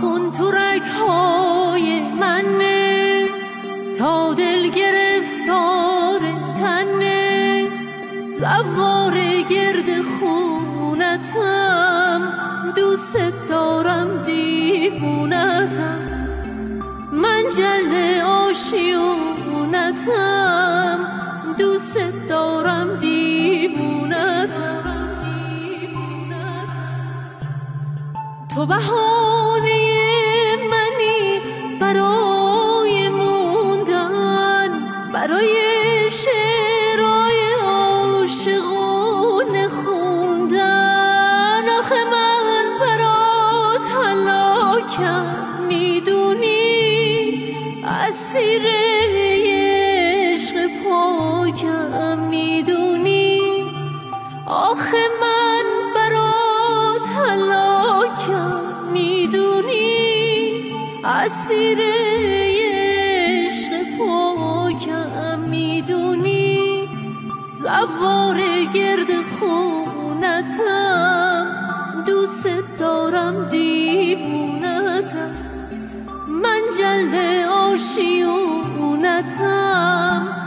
خون تو رگ‌های منه، تا دل گرفتار تنه، زوار گرد خونتم، دوست دارم دیوونتم، من جلد آشیونتم، دوست دارم دیوونتم. تو بهانه منی برای موندن، برای شعرهای عاشقونه خوندن. آخه من برات هلاکم میدونی، اسیر عشق پاکم میدونی. آخه من برات هلاکم میدونی، اسیر عشق پاکم میدونی. زوار گرد خونتم، دوست دارم دیوونتم، من جلد آشیونتم،